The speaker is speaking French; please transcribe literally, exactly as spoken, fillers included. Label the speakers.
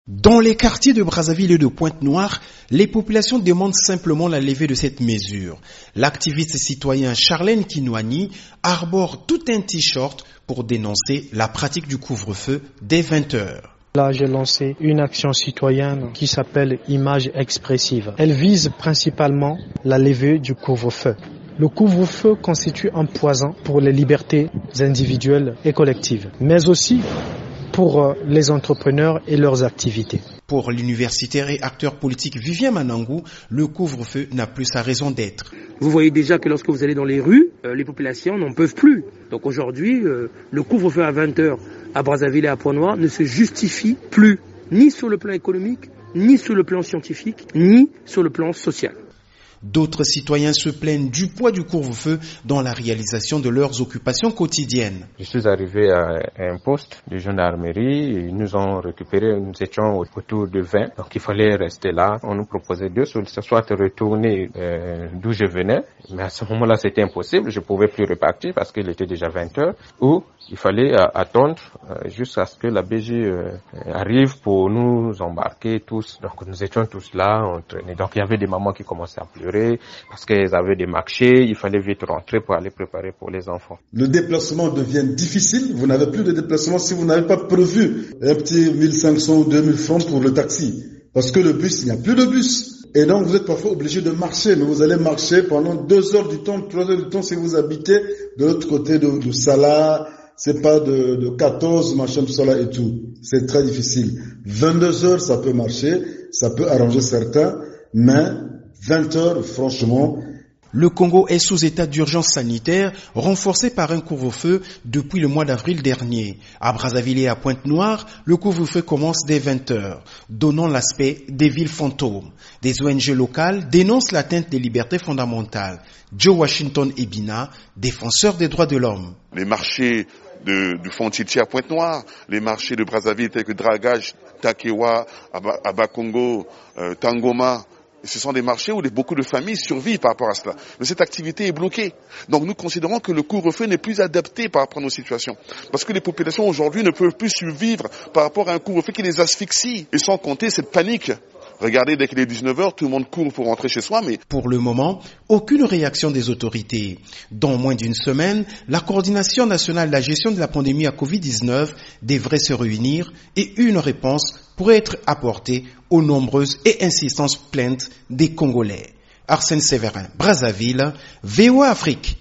Speaker 1: Dans les quartiers de Brazzaville et de Pointe-Noire, les populations demandent simplement la levée de cette mesure. L'activiste citoyen Charlène Kinouani arbore tout un t-shirt pour dénoncer la pratique du couvre-feu dès vingt heures.
Speaker 2: Là, j'ai lancé une action citoyenne qui s'appelle Image expressive. Elle vise principalement la levée du couvre-feu. Le couvre-feu constitue un poison pour les libertés individuelles et collectives, mais aussi pour les entrepreneurs et leurs activités.
Speaker 1: Pour l'universitaire et acteur politique Vivien Manangou, le couvre-feu n'a plus sa raison d'être.
Speaker 3: Vous voyez déjà que lorsque vous allez dans les rues, euh, les populations n'en peuvent plus. Donc aujourd'hui, euh, le couvre-feu à vingt heures à Brazzaville et à Pointe-Noire ne se justifie plus, ni sur le plan économique, ni sur le plan scientifique, ni sur le plan social.
Speaker 1: D'autres citoyens se plaignent du poids du couvre-feu dans la réalisation de leurs occupations quotidiennes.
Speaker 4: Je suis arrivé à un poste de gendarmerie, ils nous ont récupéré, nous étions autour de vingt, donc il fallait rester là. On nous proposait deux solutions, soit retourner euh, d'où je venais, mais à ce moment-là c'était impossible, je ne pouvais plus repartir parce qu'il était déjà vingt heures, ou il fallait euh, attendre euh, jusqu'à ce que la B G euh, arrive pour nous embarquer tous. Donc nous étions tous là, on traînait. Donc il y avait des mamans qui commençaient à pleurer parce qu'ils avaient des marchés, il fallait vite rentrer pour aller préparer pour les enfants.
Speaker 5: Le déplacement devient difficile, vous n'avez plus de déplacement si vous n'avez pas prévu un petit mille cinq cents ou deux mille francs pour le taxi. Parce que le bus, il n'y a plus de bus. Et donc vous êtes parfois obligé de marcher, mais vous allez marcher pendant deux heures du temps, trois heures du temps si vous habitez de l'autre côté de, de Salah, c'est pas de, de quatorze, machin, tout ça là et tout. C'est très difficile. vingt-deux heures, ça peut marcher, ça peut arranger certains, mais vingt heures, franchement.
Speaker 1: Le Congo est sous état d'urgence sanitaire, renforcé par un couvre-feu depuis le mois d'avril dernier. À Brazzaville et à Pointe-Noire, le couvre-feu commence dès vingt heures, donnant l'aspect des villes fantômes. Des O N G locales dénoncent l'atteinte des libertés fondamentales. Joe Washington Ebina, défenseur des droits de l'homme.
Speaker 6: Les marchés de, du Fontichi à Pointe-Noire, les marchés de Brazzaville tels que Dragage, Takewa, Abakongo, euh, Tangoma, ce sont des marchés où beaucoup de familles survivent par rapport à cela. Mais cette activité est bloquée. Donc nous considérons que le couvre-feu n'est plus adapté par rapport à nos situations. Parce que les populations aujourd'hui ne peuvent plus survivre par rapport à un couvre-feu qui les asphyxie. Et sans compter cette panique. Regardez, dès qu'il est dix-neuf heures, tout le monde court pour rentrer chez soi, mais...
Speaker 1: Pour le moment, aucune réaction des autorités. Dans moins d'une semaine, la coordination nationale de la gestion de la pandémie à covid dix-neuf devrait se réunir et une réponse pourrait être apportée aux nombreuses et insistantes plaintes des Congolais. Arsène Séverin, Brazzaville, V O A Afrique.